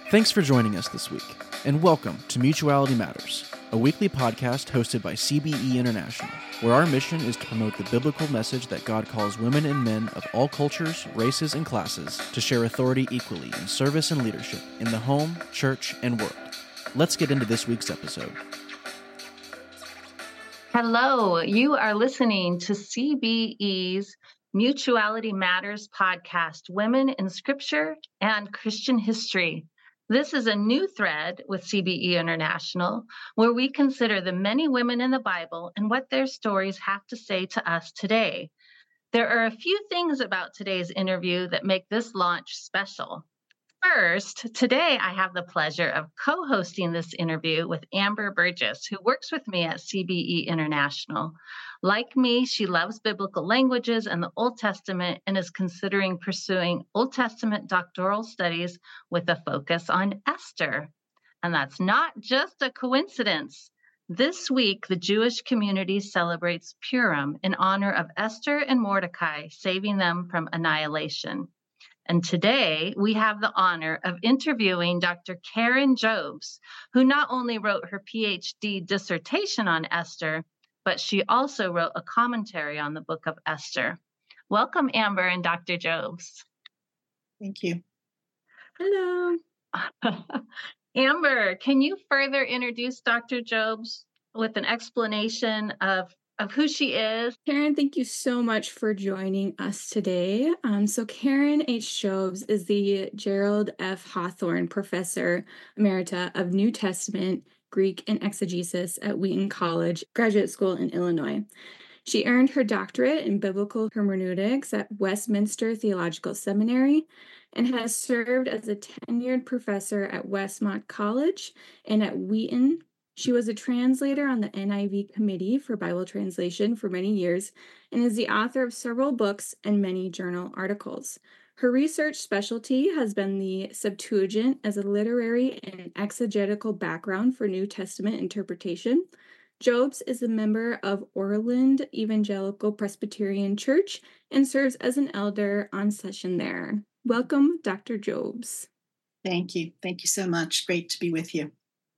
Thanks for joining us this week, and welcome to Mutuality Matters, a weekly podcast hosted by CBE International, where our mission is to promote the biblical message that God calls women and men of all cultures, races, and classes to share authority equally in service and leadership in the home, church, and world. Let's get into this week's episode. Hello, you are listening to CBE's Mutuality Matters podcast, Women in Scripture and Christian History. This is a new thread with CBE International, where we consider the many women in the Bible and what their stories have to say to us today. There are a few things about today's interview that make this launch special. First, today I have the pleasure of co-hosting this interview with Amber Burgess, who works with me at CBE International. Like me, she loves biblical languages and the Old Testament and is considering pursuing Old Testament doctoral studies with a focus on Esther. And that's not just a coincidence. This week, the Jewish community celebrates Purim in honor of Esther and Mordecai, saving them from annihilation. And today we have the honor of interviewing Dr. Karen Jobes, who not only wrote her PhD dissertation on Esther, but she also wrote a commentary on the book of Esther. Welcome, Amber and Dr. Jobes. Thank you. Hello. Amber, can you further introduce Dr. Jobes with an explanation of who she is? Karen, thank you so much for joining us today. So Karen H. Jobes is the Gerald F. Hawthorne Professor Emerita of New Testament, Greek, and Exegesis at Wheaton College Graduate School in Illinois. She earned her doctorate in biblical hermeneutics at Westminster Theological Seminary and has served as a tenured professor at Westmont College and at Wheaton. She was a translator on the NIV Committee for Bible Translation for many years and is the author of several books and many journal articles. Her research specialty has been the Septuagint as a literary and exegetical background for New Testament interpretation. Jobes is a member of Orland Evangelical Presbyterian Church and serves as an elder on session there. Welcome, Dr. Jobes. Thank you. Thank you so much. Great to be with you.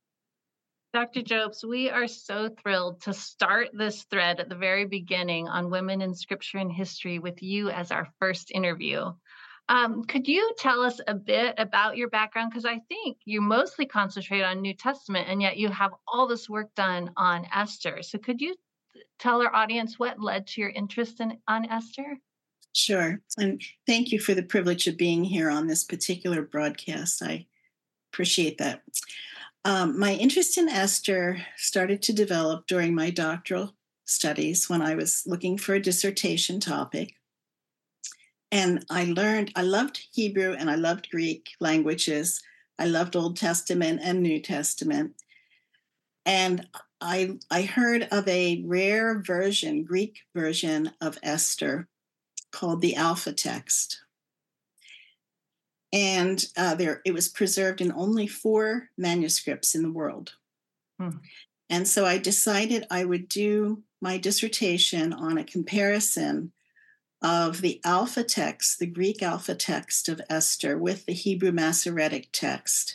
Dr. Jobes, we are so thrilled to start this thread at the very beginning on women in scripture and history with you as our first interview. Could you tell us a bit about your background? Because I think you mostly concentrate on New Testament, and yet you have all this work done on Esther. So could you tell our audience what led to your interest on Esther? Sure. And thank you for the privilege of being here on this particular broadcast. I appreciate that. My interest in Esther started to develop during my doctoral studies when I was looking for a dissertation topic. And I loved Hebrew and I loved Greek languages. I loved Old Testament and New Testament. And I heard of a rare version, Greek version of Esther called the Alpha Text. And it was preserved in only 4 manuscripts in the world. And so I decided I would do my dissertation on a comparison of the Alpha Text, the Greek Alpha Text of Esther, with the Hebrew Masoretic text,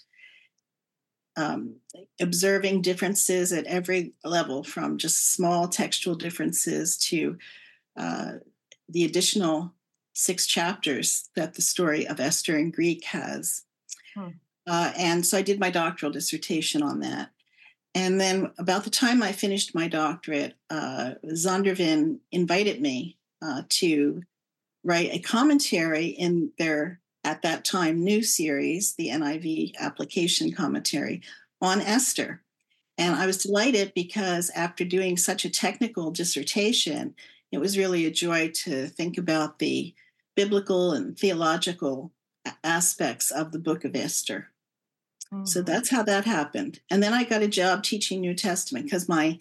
observing differences at every level, from just small textual differences to the additional 6 chapters that the story of Esther in Greek has. And so I did my doctoral dissertation on that. And then about the time I finished my doctorate, Zondervan invited me to write a commentary in their, at that time, new series, the NIV Application Commentary, on Esther. And I was delighted because after doing such a technical dissertation, it was really a joy to think about the biblical and theological aspects of the book of Esther. So that's how that happened. And then I got a job teaching New Testament because my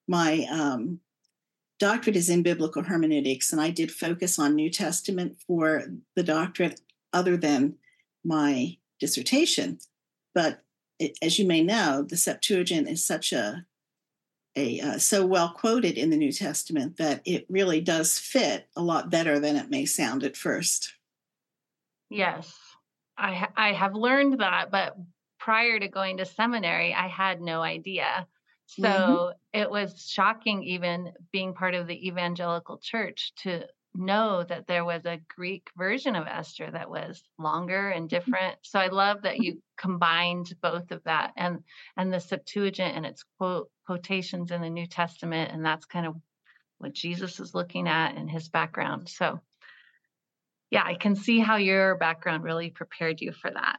doctorate is in biblical hermeneutics, and I did focus on New Testament for the doctorate other than my dissertation. But as you may know, the Septuagint is such so well quoted in the New Testament that it really does fit a lot better than it may sound at first. Yes, I have learned that, but prior to going to seminary, I had no idea. Mm-hmm. So it was shocking, even being part of the evangelical church, to know that there was a Greek version of Esther that was longer and different. So I love that you combined both of that, and the Septuagint and its quotations in the New Testament, and that's kind of what Jesus is looking at in his background. So yeah, I can see how your background really prepared you for that.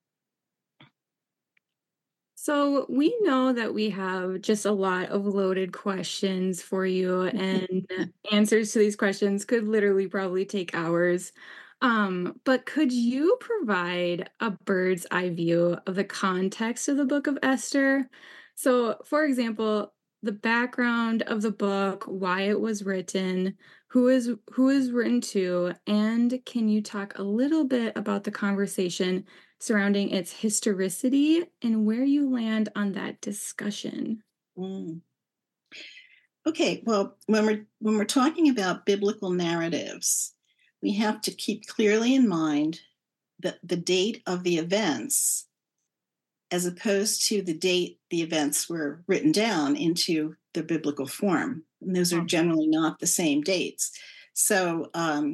So we know that we have just a lot of loaded questions for you, and answers to these questions could literally probably take hours. But could you provide a bird's eye view of the context of the Book of Esther? So, for example, the background of the book, why it was written, who is written to, and can you talk a little bit about the conversation surrounding its historicity and where you land on that discussion? Mm. Okay, well, when we're talking about biblical narratives, we have to keep clearly in mind that the date of the events, as opposed to the date the events were written down into the biblical form. And those are Hmm. generally not the same dates. So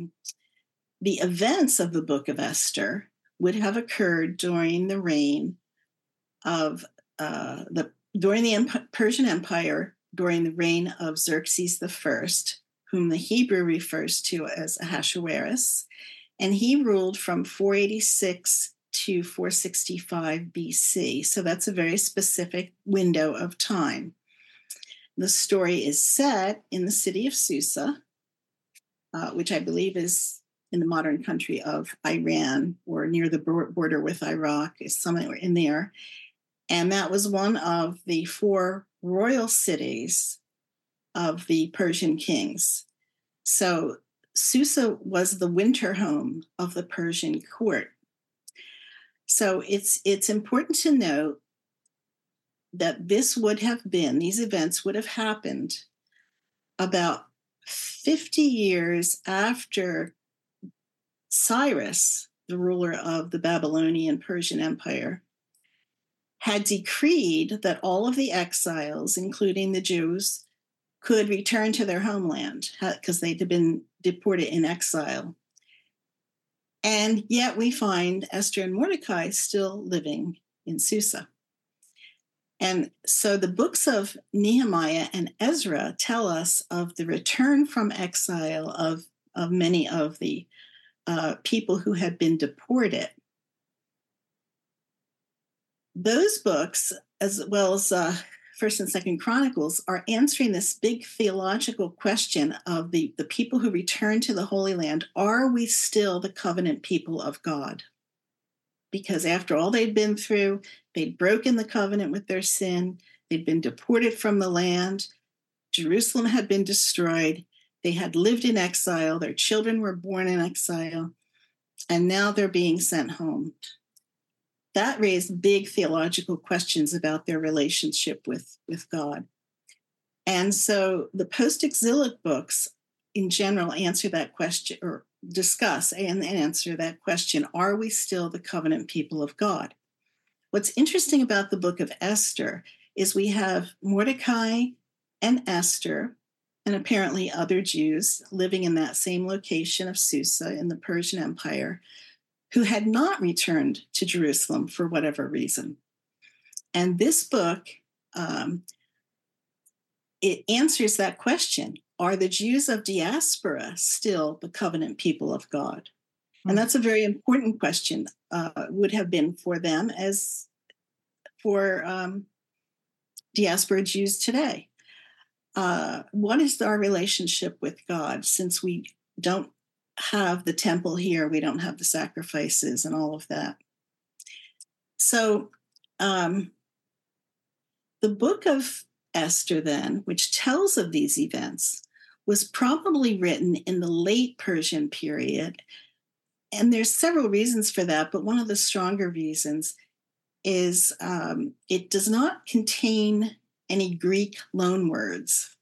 the events of the Book of Esther would have occurred during the reign of during the Persian Empire, during the reign of Xerxes I, whom the Hebrew refers to as Ahasuerus, and he ruled from 486 to 465 BC. So that's a very specific window of time. The story is set in the city of Susa, which I believe is in the modern country of Iran or near the border with Iraq, is somewhere in there. And that was one of the 4 royal cities of the Persian kings. So Susa was the winter home of the Persian court. So it's important to note that these events would have happened about 50 years after Cyrus, the ruler of the Babylonian Persian Empire, had decreed that all of the exiles, including the Jews, could return to their homeland because they'd been deported in exile. And yet we find Esther and Mordecai still living in Susa. And so the books of Nehemiah and Ezra tell us of the return from exile of many of the people who had been deported. Those books, as well as First and Second Chronicles, are answering this big theological question of the people who return to the Holy Land. Are we still the covenant people of God? Because after all they'd been through, they'd broken the covenant with their sin. They'd been deported from the land. Jerusalem had been destroyed. They had lived in exile. Their children were born in exile. And now they're being sent home. That raised big theological questions about their relationship with God. And so the post-exilic books in general answer that question, or discuss and answer that question: are we still the covenant people of God? What's interesting about the book of Esther is we have Mordecai and Esther, and apparently other Jews living in that same location of Susa in the Persian Empire, who had not returned to Jerusalem for whatever reason. And this book, it answers that question. Are the Jews of diaspora still the covenant people of God? And that's a very important question, would have been for them as for diaspora Jews today. What is our relationship with God, since we don't have the temple here, we don't have the sacrifices and all of that? So the book of Esther, then, which tells of these events, was probably written in the late Persian period. And there's several reasons for that, but one of the stronger reasons is it does not contain any Greek loanwords.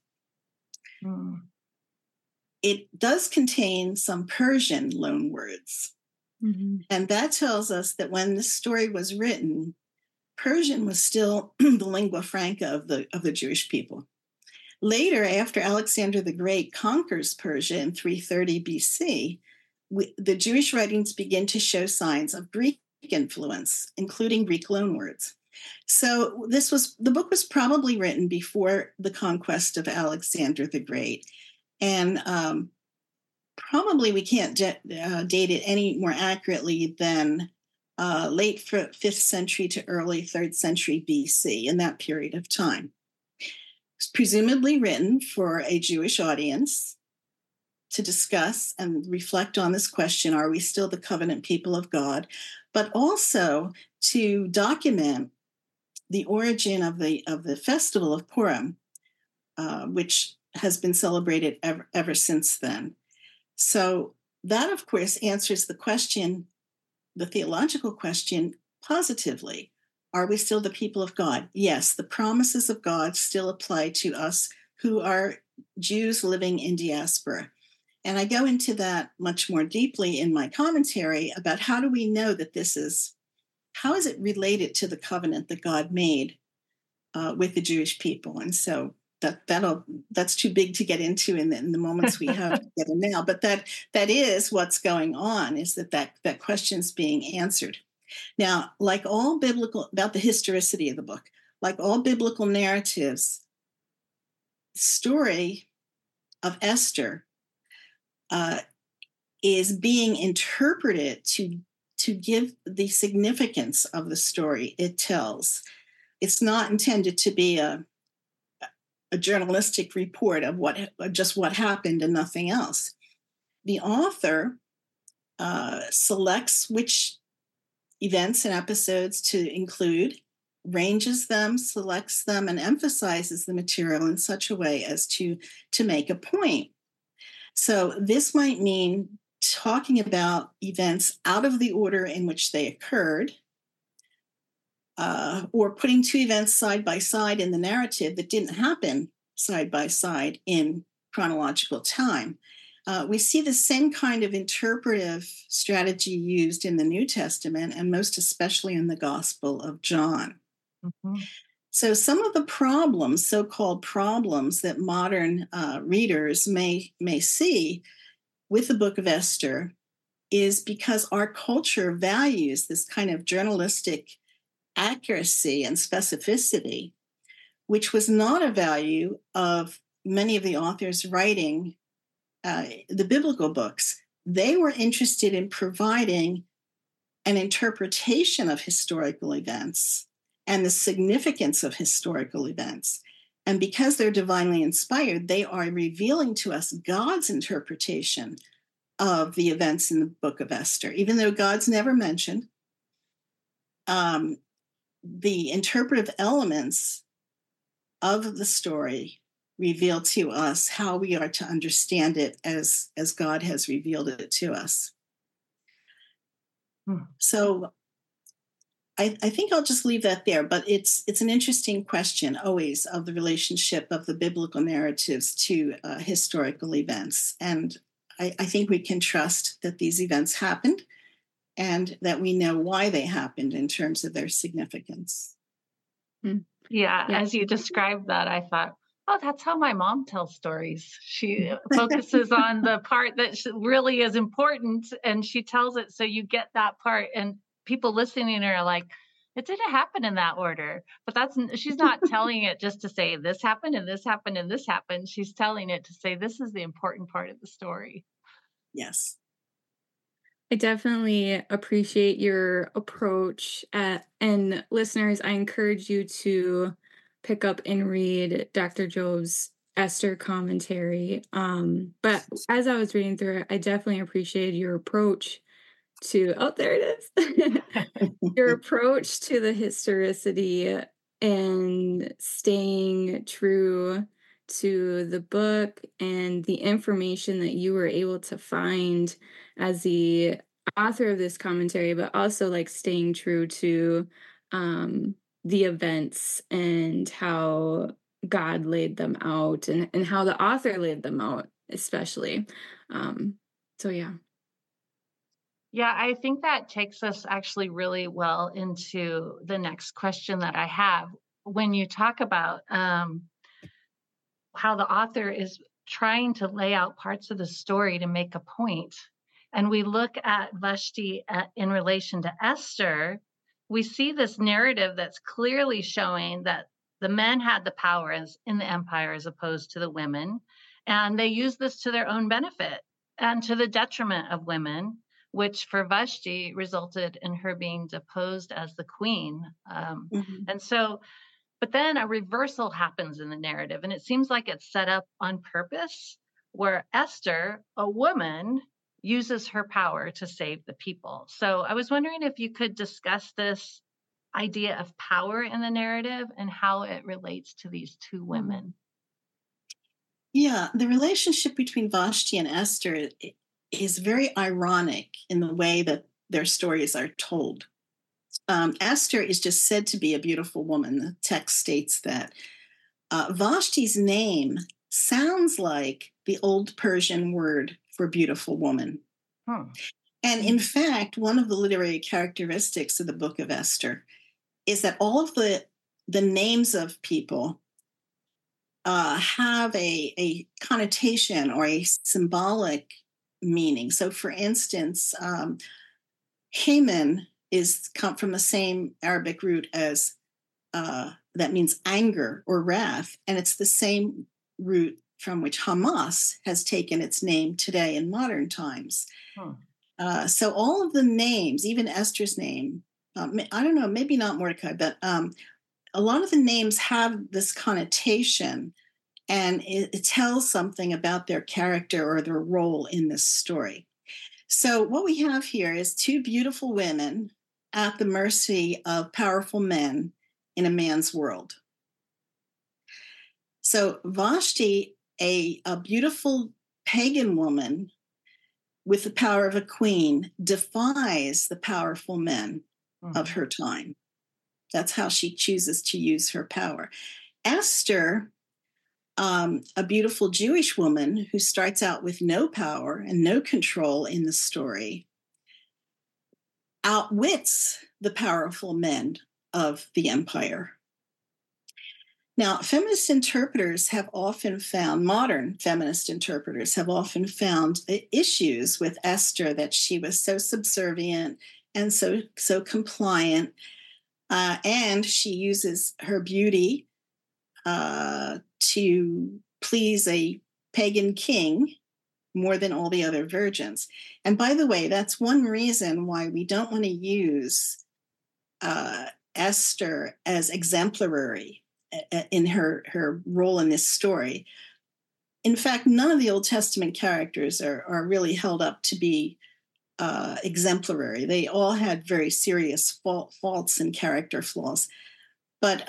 It does contain some Persian loanwords. Mm-hmm. And that tells us that when this story was written, Persian was still the lingua franca of the Jewish people. Later, after Alexander the Great conquers Persia in 330 BC, the Jewish writings begin to show signs of Greek influence, including Greek loanwords. So the book was probably written before the conquest of Alexander the Great. And probably we can't date it any more accurately than late 5th century to early 3rd century BC, in that period of time. It's presumably written for a Jewish audience to discuss and reflect on this question, are we still the covenant people of God? But also to document the origin of the festival of Purim, which has been celebrated ever since then. So that, of course, answers the question, the theological question, positively. Are we still the people of God? Yes, the promises of God still apply to us who are Jews living in diaspora. And I go into that much more deeply in my commentary about how do we know that how is it related to the covenant that God made with the Jewish people? And so that's too big to get into in the moments we have together now. But that is what's going on, is that question's being answered. Now, like all biblical, about the historicity of the book, like all biblical narratives, the story of Esther is being interpreted to give the significance of the story it tells. It's not intended to be a journalistic report of what happened and nothing else. The author selects which events and episodes to include, ranges them, selects them, and emphasizes the material in such a way as to make a point. So this might mean talking about events out of the order in which they occurred, or putting two events side by side in the narrative that didn't happen side by side in chronological time. We see the same kind of interpretive strategy used in the New Testament, and most especially in the Gospel of John. Mm-hmm. So some of the problems, so-called problems, that modern readers may see with the Book of Esther is because our culture values this kind of journalistic accuracy and specificity, which was not a value of many of the authors writing the biblical books. They were interested in providing an interpretation of historical events and the significance of historical events. And because they're divinely inspired, they are revealing to us God's interpretation of the events in the Book of Esther. Even though God's never mentioned, the interpretive elements of the story reveal to us how we are to understand it as God has revealed it to us. So I think I'll just leave that there, but it's an interesting question always of the relationship of the biblical narratives to historical events. And I think we can trust that these events happened and that we know why they happened in terms of their significance. Yeah, as you described that, I thought, oh, that's how my mom tells stories. She focuses on the part that really is important, and she tells it so you get that part. And people listening are like, it didn't happen in that order. But she's not telling it just to say this happened and this happened and this happened. She's telling it to say this is the important part of the story. Yes. I definitely appreciate your approach. And listeners, I encourage you to pick up and read Dr. Job's Esther commentary. But as I was reading through it, I definitely appreciated your approach to, there it is, your approach to the historicity and staying true to the book and the information that you were able to find as the author of this commentary, but also like staying true to the events and how God laid them out and how the author laid them out, especially. So yeah. Yeah, I think that takes us actually really well into the next question that I have. When you talk about how the author is trying to lay out parts of the story to make a point, and we look at Vashti in relation to Esther, we see this narrative that's clearly showing that the men had the power as in the empire as opposed to the women, and they used this to their own benefit and to the detriment of women, which for Vashti resulted in her being deposed as the queen. Mm-hmm. And so, but then a reversal happens in the narrative, and it seems like it's set up on purpose, where Esther, a woman, uses her power to save the people. So I was wondering if you could discuss this idea of power in the narrative and how it relates to these two women. Yeah, the relationship between Vashti and Esther is very ironic in the way that their stories are told. Esther is just said to be a beautiful woman. The text states that. Vashti's name sounds like the old Persian word for beautiful woman. And in fact, one of the literary characteristics of the book of Esther is that all of the names of people have a connotation or a symbolic meaning. So, for instance, Haman come from the same Arabic root as that means anger or wrath, and it's the same root from which Hamas has taken its name today in modern times. So all of the names, even Esther's name, I don't know, maybe not Mordecai, but a lot of the names have this connotation, and it tells something about their character or their role in this story. So what we have here is two beautiful women at the mercy of powerful men in a man's world. So Vashti, a beautiful pagan woman with the power of a queen, defies the powerful men of her time. That's how she chooses to use her power. Esther, a beautiful Jewish woman who starts out with no power and no control in the story, outwits the powerful men of the empire. Now, modern feminist interpreters have often found issues with Esther, that she was so subservient and so compliant, and she uses her beauty to please a pagan king more than all the other virgins. And by the way, that's one reason why we don't want to use Esther as exemplary in her role in this story. In fact, none of the Old Testament characters are really held up to be exemplary. They all had very serious faults and character flaws. But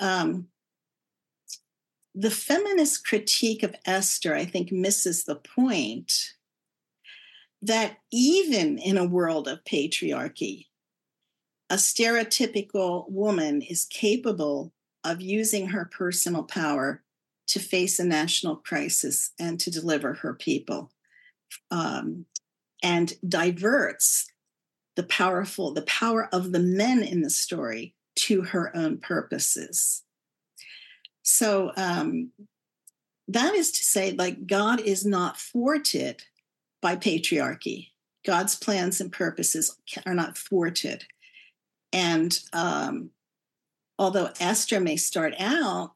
the feminist critique of Esther, I think, misses the point that even in a world of patriarchy, a stereotypical woman is capable of using her personal power to face a national crisis and to deliver her people, and diverts the power of the men in the story to her own purposes. So that is to say, like, God is not thwarted by patriarchy. God's plans and purposes are not thwarted. And although Esther may start out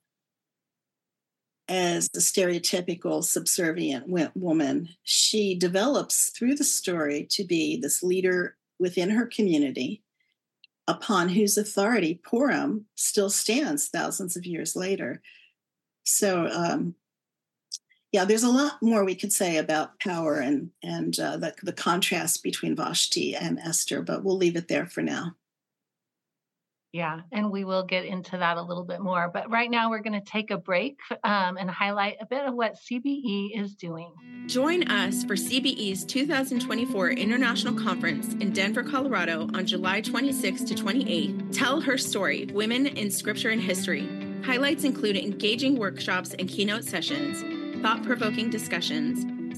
as a stereotypical subservient woman, she develops through the story to be this leader within her community, upon whose authority Purim still stands thousands of years later. So, there's a lot more we could say about power and the contrast between Vashti and Esther, but we'll leave it there for now. Yeah, and we will get into that a little bit more. But right now, we're going to take a break and highlight a bit of what CBE is doing. Join us for CBE's 2024 International Conference in Denver, Colorado on July 26 to 28. Tell Her Story, Women in Scripture and History. Highlights include engaging workshops and keynote sessions, thought-provoking discussions,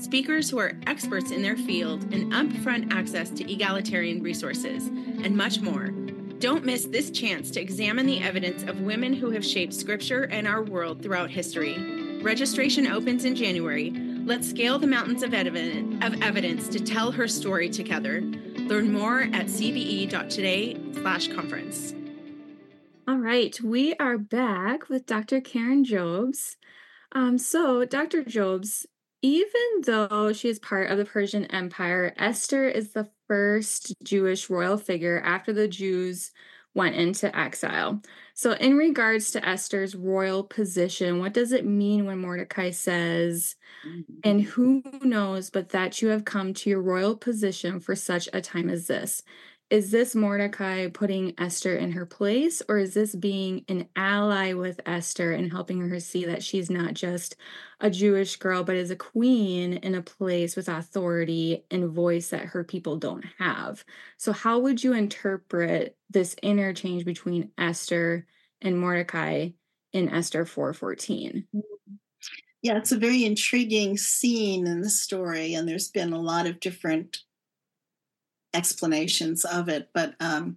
speakers who are experts in their field, and upfront access to egalitarian resources, and much more. Don't miss this chance to examine the evidence of women who have shaped Scripture and our world throughout history. Registration opens in January. Let's scale the mountains of evidence to tell her story together. Learn more at cbe.today/conference. All right, we are back with Dr. Karen Jobes. So, Dr. Jobes, even though she is part of the Persian Empire, Esther is the first Jewish royal figure after the Jews went into exile. So, in regards to Esther's royal position, what does it mean when Mordecai says, "And who knows but that you have come to your royal position for such a time as this"? Is this Mordecai putting Esther in her place, or is this being an ally with Esther and helping her see that she's not just a Jewish girl, but is a queen in a place with authority and voice that her people don't have? So how would you interpret this interchange between Esther and Mordecai in Esther 4:14? Yeah, it's a very intriguing scene in the story, and there's been a lot of different explanations of it. But,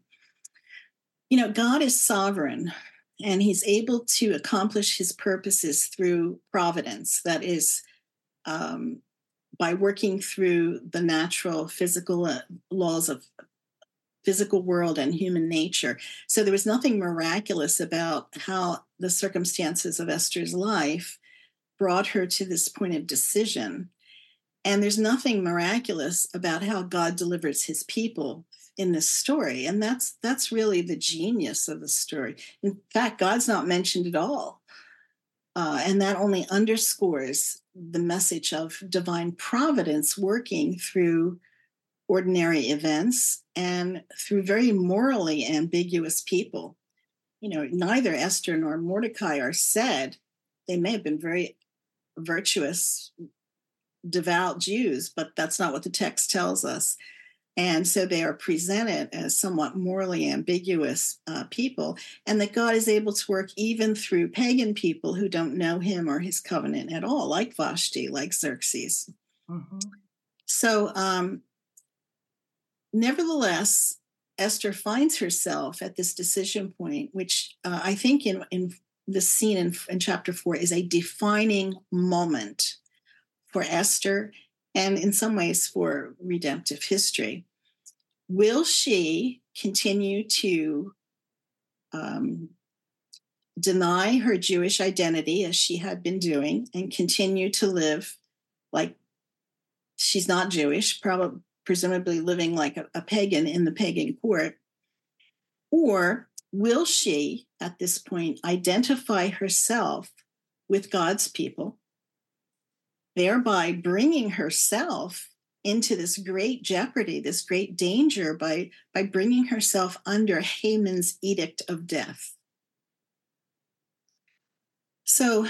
God is sovereign, and he's able to accomplish his purposes through providence. That is, by working through the natural physical laws of physical world and human nature. So there was nothing miraculous about how the circumstances of Esther's life brought her to this point of decision. And there's nothing miraculous about how God delivers his people in this story. And that's really the genius of the story. In fact, God's not mentioned at all. And that only underscores the message of divine providence working through ordinary events and through very morally ambiguous people. Neither Esther nor Mordecai are said. They may have been very virtuous, devout Jews, but that's not what the text tells us. And so they are presented as somewhat morally ambiguous people, and that God is able to work even through pagan people who don't know him or his covenant at all, like Vashti, like Xerxes. Mm-hmm. So nevertheless, Esther finds herself at this decision point, which I think in the scene in chapter 4 is a defining moment for Esther, and in some ways for redemptive history. Will she continue to deny her Jewish identity as she had been doing and continue to live like she's not Jewish, presumably living like a pagan in the pagan court? Or will she, at this point, identify herself with God's people, thereby bringing herself into this great jeopardy, this great danger by bringing herself under Haman's edict of death? So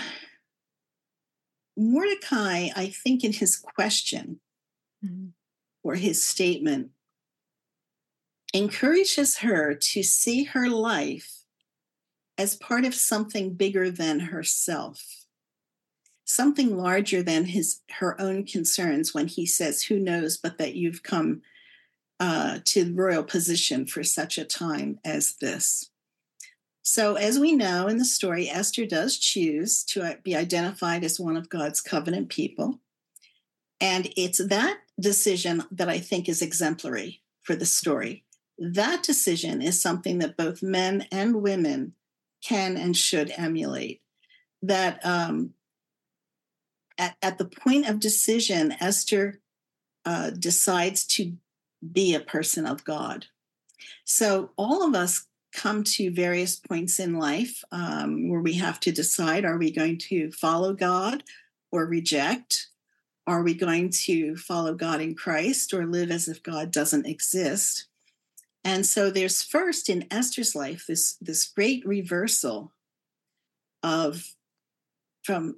Mordecai, I think in his question or his statement, encourages her to see her life as part of something bigger than herself, something larger than her own concerns when he says, "Who knows but that you've come to the royal position for such a time as this?" So as we know in the story, Esther does choose to be identified as one of God's covenant people. And it's that decision that I think is exemplary for the story. That decision is something that both men and women can and should emulate. That at the point of decision, Esther decides to be a person of God. So all of us come to various points in life where we have to decide, are we going to follow God or reject? Are we going to follow God in Christ or live as if God doesn't exist? And so there's first in Esther's life this great reversal from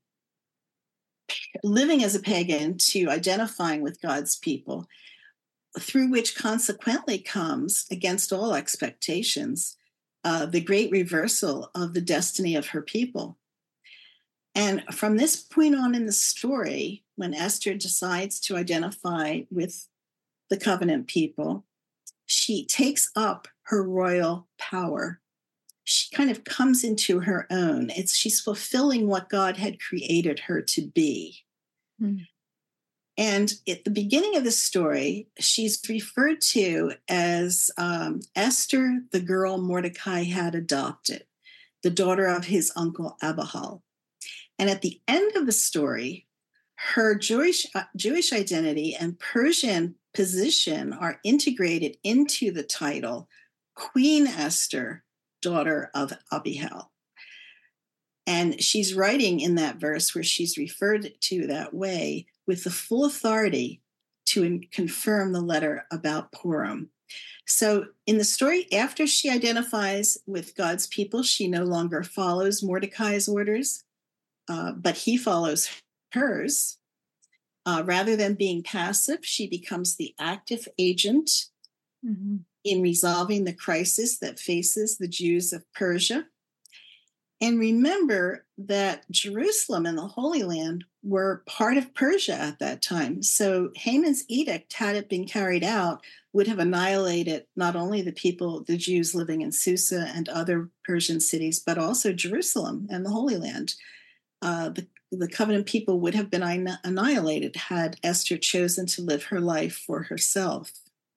living as a pagan to identifying with God's people, through which consequently comes, against all expectations, the great reversal of the destiny of her people. And from this point on in the story, when Esther decides to identify with the covenant people, she takes up her royal power. She kind of comes into her own. She's fulfilling what God had created her to be. Mm. And at the beginning of the story, she's referred to as Esther, the girl Mordecai had adopted, the daughter of his uncle Abihail. And at the end of the story, her Jewish identity and Persian position are integrated into the title, Queen Esther, daughter of Abihail. And she's writing in that verse where she's referred to that way with the full authority to confirm the letter about Purim. So in the story, after she identifies with God's people, she no longer follows Mordecai's orders, but he follows hers. Rather than being passive, she becomes the active agent in resolving the crisis that faces the Jews of Persia. And remember that Jerusalem and the Holy Land were part of Persia at that time. So Haman's edict, had it been carried out, would have annihilated not only the people, the Jews living in Susa and other Persian cities, but also Jerusalem and the Holy Land. The covenant people would have been annihilated had Esther chosen to live her life for herself.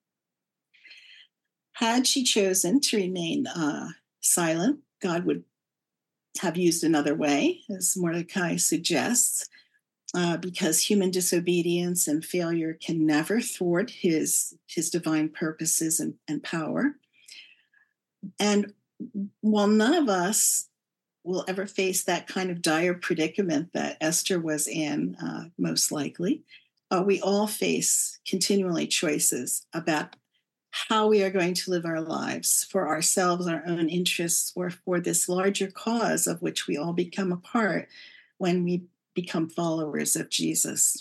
Had she chosen to remain silent, God would have used another way, as Mordecai suggests, because human disobedience and failure can never thwart his divine purposes and power. And while none of us will ever face that kind of dire predicament that Esther was in, most likely, we all face continually choices about how we are going to live our lives for ourselves, our own interests, or for this larger cause of which we all become a part when we become followers of Jesus.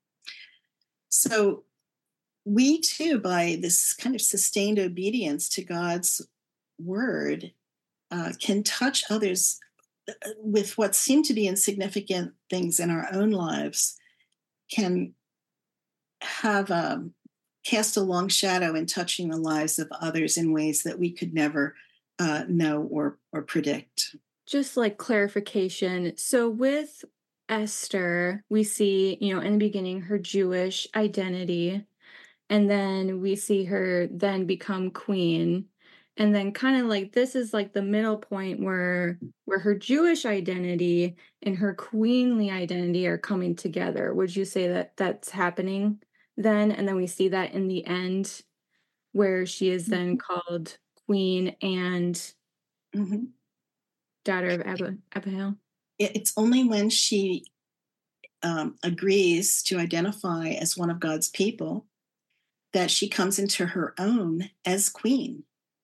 So we too, by this kind of sustained obedience to God's word, can touch others with what seem to be insignificant things in our own lives, can have cast a long shadow in touching the lives of others in ways that we could never know or predict. Just like clarification. So with Esther, we see, in the beginning, her Jewish identity, and then we see her then become queen. And then kind of like this is like the middle point where her Jewish identity and her queenly identity are coming together. Would you say that that's happening then? And then we see that in the end where she is then called queen and daughter of Abihail. It's only when she agrees to identify as one of God's people that she comes into her own as queen.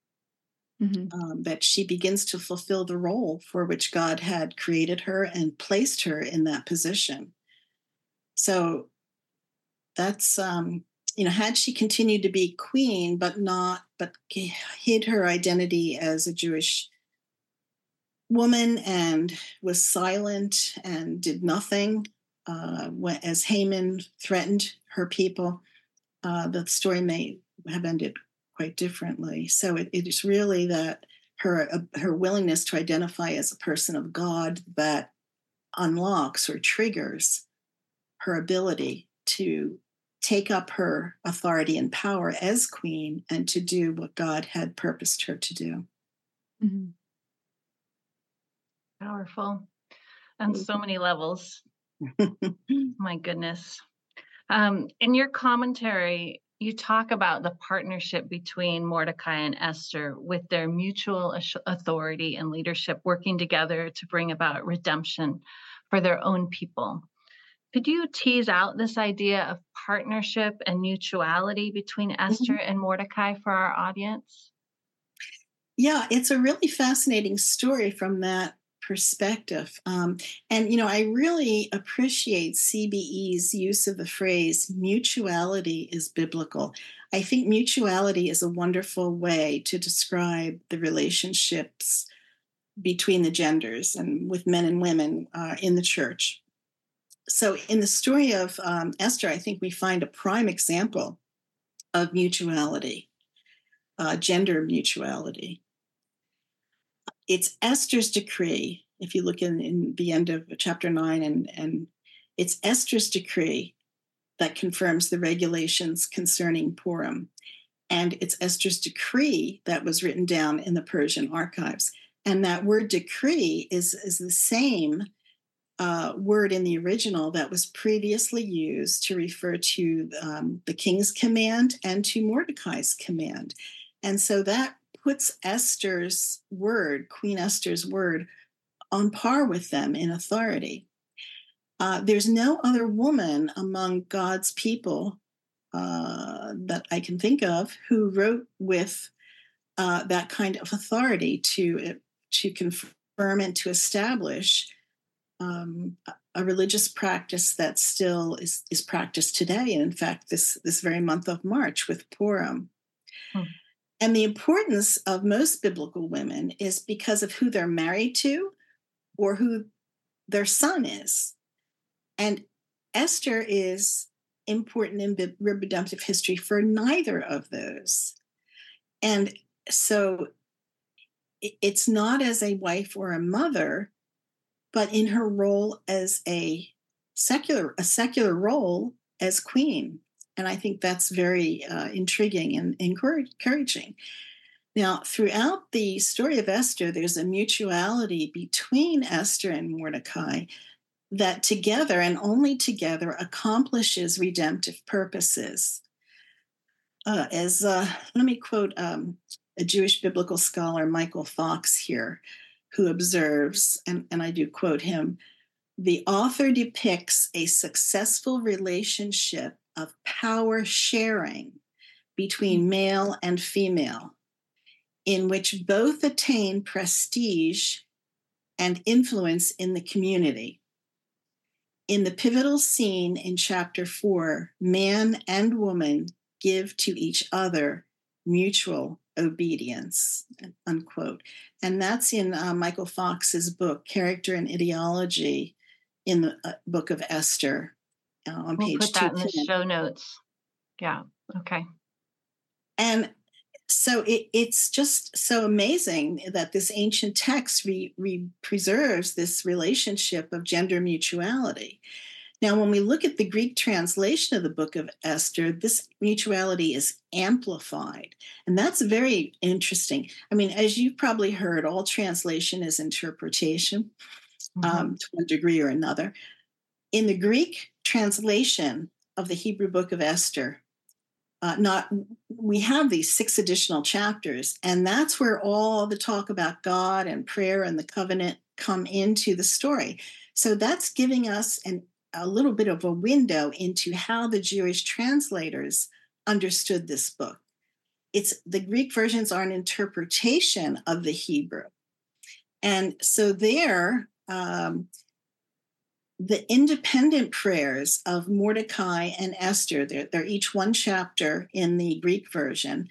That she begins to fulfill the role for which God had created her and placed her in that position. So that's, had she continued to be queen, but hid her identity as a Jewish woman and was silent and did nothing, as Haman threatened her people, the story may have ended quite differently. So it is really that her willingness to identify as a person of God that unlocks or triggers her ability to take up her authority and power as queen and to do what God had purposed her to do. Powerful. On so many levels. My goodness. In your commentary, you talk about the partnership between Mordecai and Esther with their mutual authority and leadership working together to bring about redemption for their own people. Could you tease out this idea of partnership and mutuality between Esther and Mordecai for our audience? Yeah, it's a really fascinating story from that perspective. And I really appreciate CBE's use of the phrase mutuality is biblical. I think mutuality is a wonderful way to describe the relationships between the genders and with men and women in the church. So in the story of Esther, I think we find a prime example of mutuality, gender mutuality. It's Esther's decree. If you look in the end of chapter 9, and it's Esther's decree that confirms the regulations concerning Purim. And it's Esther's decree that was written down in the Persian archives. And that word decree is the same word in the original that was previously used to refer to the king's command and to Mordecai's command. And so that puts Esther's word, Queen Esther's word, on par with them in authority. There's no other woman among God's people that I can think of who wrote with that kind of authority to confirm and to establish a religious practice that still is practiced today, and in fact, this very month of March with Purim. And the importance of most biblical women is because of who they're married to or who their son is. And Esther is important in redemptive history for neither of those. And so it's not as a wife or a mother, but in her role as a secular role as queen. And I think that's very intriguing and encouraging. Now, throughout the story of Esther, there's a mutuality between Esther and Mordecai that together and only together accomplishes redemptive purposes. Let me quote a Jewish biblical scholar, Michael Fox, here, who observes, and I do quote him, the author depicts a successful relationship of power sharing between male and female, in which both attain prestige and influence in the community. In the pivotal scene in chapter 4, man and woman give to each other mutual obedience, unquote. And that's in Michael Fox's book, Character and Ideology, in the book of Esther, on page 210. We'll put that in the show notes. Yeah, okay. And so it's just so amazing that this ancient text preserves this relationship of gender mutuality. Now, when we look at the Greek translation of the book of Esther, this mutuality is amplified. And that's very interesting. I mean, as you've probably heard, all translation is interpretation to one degree or another. In the Greek translation of the Hebrew book of Esther, we have these 6 additional chapters, and that's where all the talk about God and prayer and the covenant come into the story. So that's giving us a little bit of a window into how the Jewish translators understood this book. The Greek versions are an interpretation of the Hebrew. And so there, the independent prayers of Mordecai and Esther, they're each one chapter in the Greek version.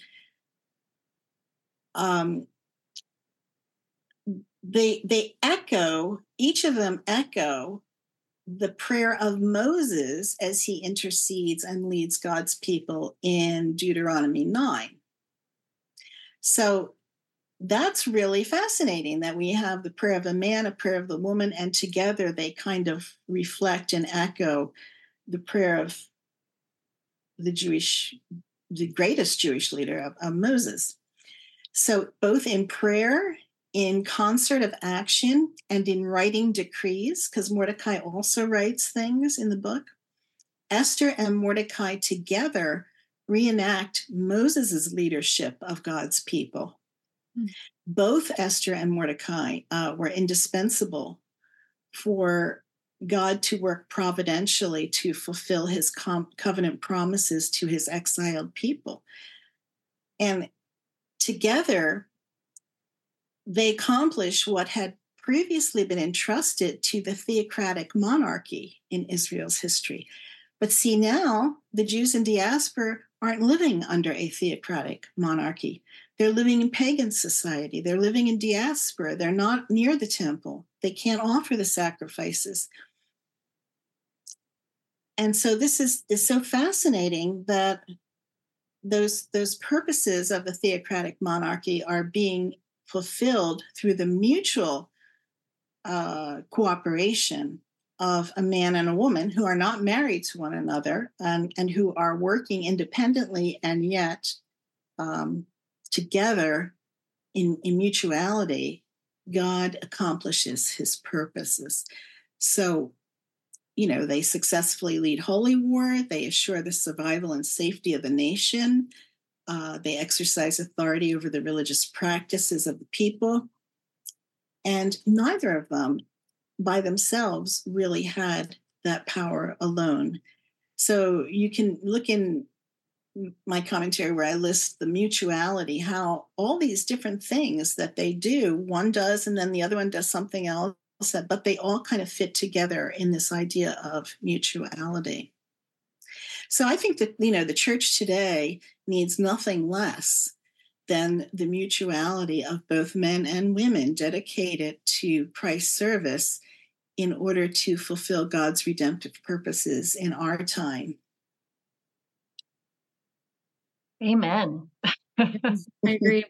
They echo, each of them echo the prayer of Moses as he intercedes and leads God's people in Deuteronomy 9. So that's really fascinating that we have the prayer of the man, a prayer of the woman, and together they kind of reflect and echo the prayer of the greatest Jewish leader, of Moses. So both in prayer, in concert of action, and in writing decrees, because Mordecai also writes things in the book, Esther and Mordecai together reenact Moses' leadership of God's people. Both Esther and Mordecai were indispensable for God to work providentially to fulfill his covenant promises to his exiled people. And together, they accomplish what had previously been entrusted to the theocratic monarchy in Israel's history. But see, now the Jews in diaspora aren't living under a theocratic monarchy. They're living in pagan society. They're living in diaspora. They're not near the temple. They can't offer the sacrifices. And so this is so fascinating that those purposes of the theocratic monarchy are being fulfilled through the mutual cooperation of a man and a woman who are not married to one another, and who are working independently and yet together in mutuality. God accomplishes his purposes. So, they successfully lead holy war. They assure the survival and safety of the nation. They exercise authority over the religious practices of the people. And neither of them by themselves really had that power alone. So you can look in my commentary where I list the mutuality, how all these different things that they do, one does and then the other one does something else, but they all kind of fit together in this idea of mutuality. So I think that, the church today needs nothing less than the mutuality of both men and women dedicated to Christ's service in order to fulfill God's redemptive purposes in our time. Amen. I agree.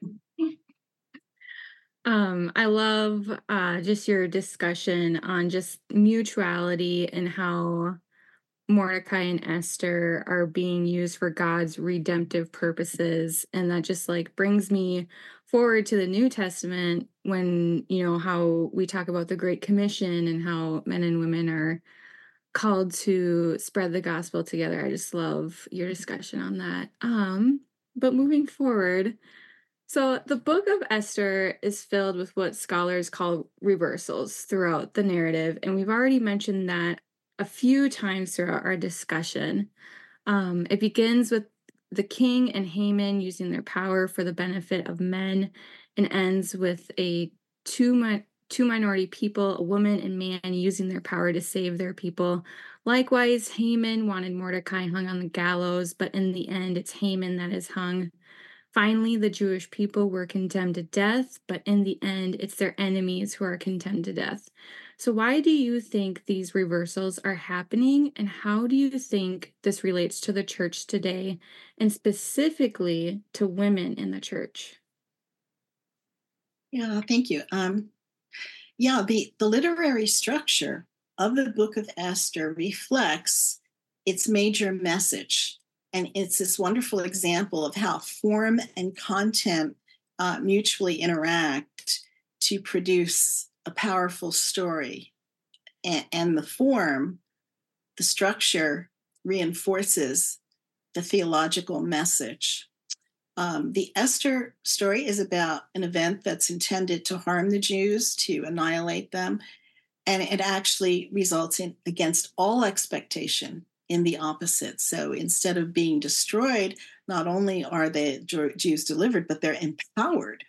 I love just your discussion on just mutuality and how Mordecai and Esther are being used for God's redemptive purposes. And that just brings me forward to the New Testament when, how we talk about the Great Commission and how men and women are called to spread the gospel together. I just love your discussion on that. But moving forward, so the book of Esther is filled with what scholars call reversals throughout the narrative. And we've already mentioned that a few times throughout our discussion. It begins with the king and Haman using their power for the benefit of men, and ends with two minority people, a woman and man, using their power to save their people. Likewise, Haman wanted Mordecai hung on the gallows, but in the end, it's Haman that is hung. Finally, the Jewish people were condemned to death, but in the end, it's their enemies who are condemned to death. So why do you think these reversals are happening, and how do you think this relates to the church today, and specifically to women in the church? Yeah, thank you. The literary structure of the book of Esther reflects its major message. And it's this wonderful example of how form and content mutually interact to produce a powerful story. And the form, the structure, reinforces the theological message. The Esther story is about an event that's intended to harm the Jews, to annihilate them. And it actually results in, against all expectation, in the opposite. So instead of being destroyed, not only are the Jews delivered, but they're empowered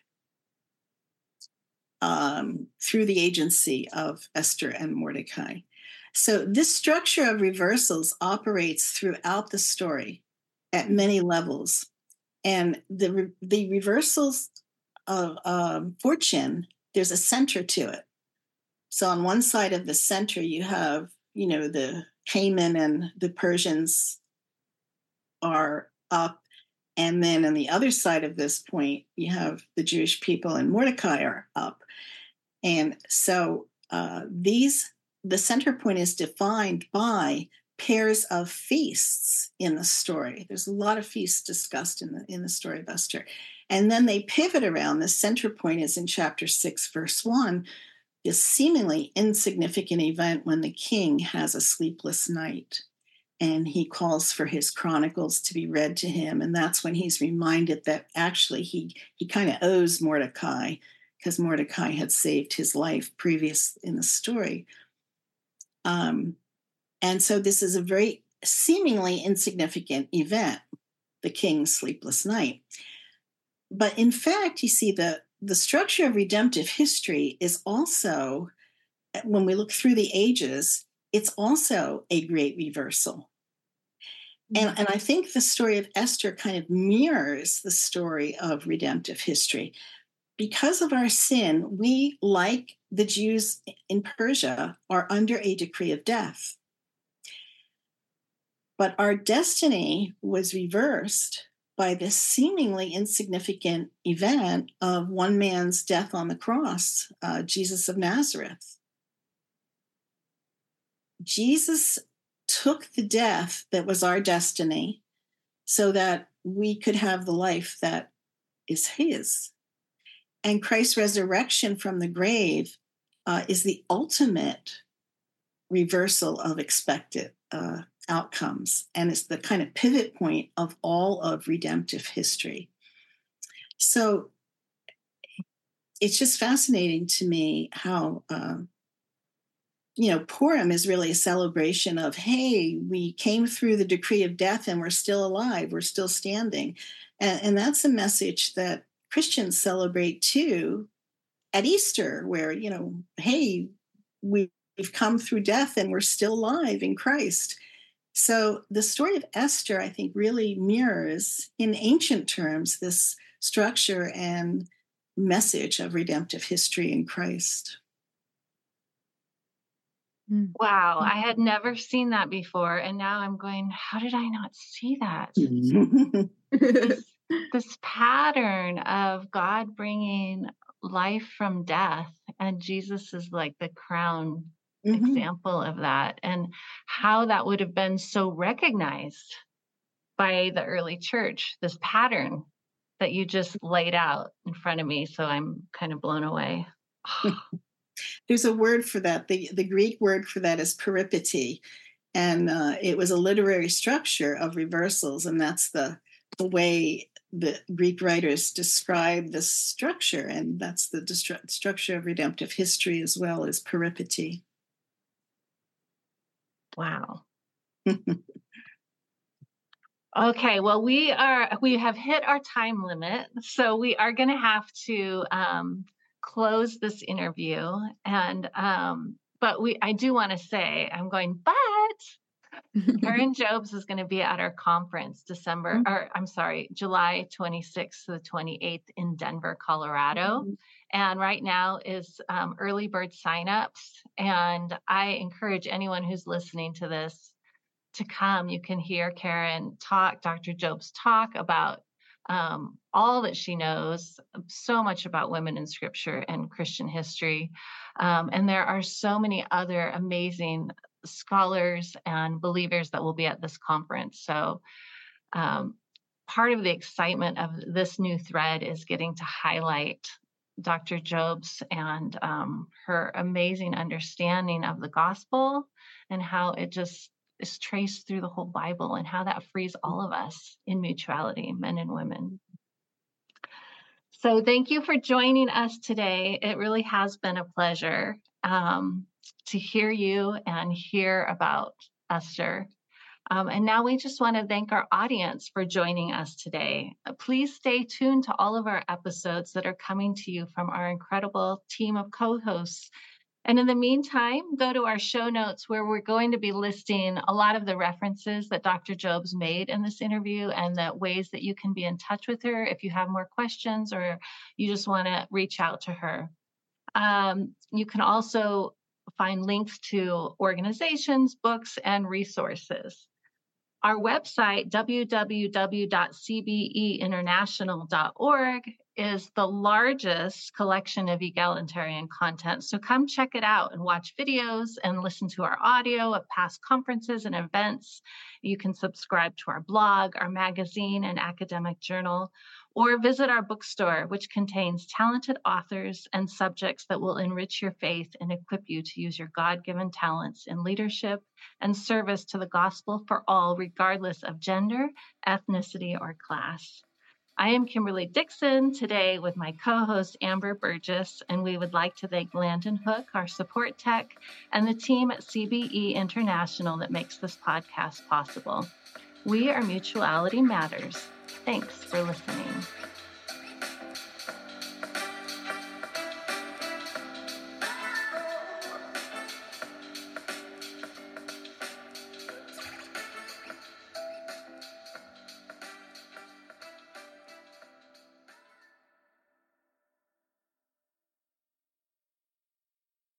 through the agency of Esther and Mordecai. So this structure of reversals operates throughout the story at many levels. And the reversals of fortune, there's a center to it. So on one side of the center, you have, the Haman and the Persians are up. And then on the other side of this point, you have the Jewish people and Mordecai are up. And so the center point is defined by pairs of feasts in the story. There's a lot of feasts discussed in the story of Esther. And then they pivot around. The center point is in chapter 6, verse 1, this seemingly insignificant event when the king has a sleepless night, and he calls for his chronicles to be read to him. And that's when he's reminded that actually he kind of owes Mordecai, because Mordecai had saved his life previous in the story. And so this is a very seemingly insignificant event, the king's sleepless night. But in fact, you see, the structure of redemptive history is also, when we look through the ages, it's also a great reversal. And I think the story of Esther kind of mirrors the story of redemptive history. Because of our sin, we, like the Jews in Persia, are under a decree of death. But our destiny was reversed by this seemingly insignificant event of one man's death on the cross, Jesus of Nazareth. Jesus took the death that was our destiny so that we could have the life that is his. And Christ's resurrection from the grave is the ultimate reversal of expected outcomes. And it's the kind of pivot point of all of redemptive history. So it's just fascinating to me how, Purim is really a celebration of, hey, we came through the decree of death and we're still alive, we're still standing. And that's a message that Christians celebrate too at Easter, where, hey, we've come through death and we're still alive in Christ. So the story of Esther, I think, really mirrors, in ancient terms, this structure and message of redemptive history in Christ. Wow, I had never seen that before. And now I'm going, how did I not see that? This pattern of God bringing life from death, and Jesus is like the crown example of that, and how that would have been so recognized by the early church, this pattern that you just laid out in front of me. So I'm kind of blown away. There's a word for that. The Greek word for that is peripety. And it was a literary structure of reversals. And that's the way the Greek writers describe the structure. And that's the structure of redemptive history as well, as peripety. Wow. Okay, well, we have hit our time limit, so we are going to have to close this interview. And but I do want to say, Karen Jobes is going to be at our conference July 26th to the 28th in Denver, Colorado. And right now is early bird signups. And I encourage anyone who's listening to this to come. You can hear Karen talk, Dr. Jobes talk about all that she knows, so much about women in Scripture and Christian history. And there are so many other amazing scholars and believers that will be at this conference. So part of the excitement of this new thread is getting to highlight Dr. Jobes and her amazing understanding of the gospel, and how it just is traced through the whole Bible, and how that frees all of us in mutuality, men and women. So thank you for joining us today. It really has been a pleasure to hear you and hear about Esther. And now we just want to thank our audience for joining us today. Please stay tuned to all of our episodes that are coming to you from our incredible team of co-hosts. And in the meantime, go to our show notes, where we're going to be listing a lot of the references that Dr. Jobes made in this interview, and the ways that you can be in touch with her if you have more questions or you just want to reach out to her. You can also find links to organizations, books, and resources. Our website, www.cbeinternational.org, is the largest collection of egalitarian content. So come check it out and watch videos and listen to our audio of past conferences and events. You can subscribe to our blog, our magazine, and academic journal, or visit our bookstore, which contains talented authors and subjects that will enrich your faith and equip you to use your God-given talents in leadership and service to the gospel for all, regardless of gender, ethnicity, or class. I am Kimberly Dixon, today with my co-host Amber Burgess, and we would like to thank Landon Hook, our support tech, and the team at CBE International that makes this podcast possible. We are Mutuality Matters. Thanks for listening.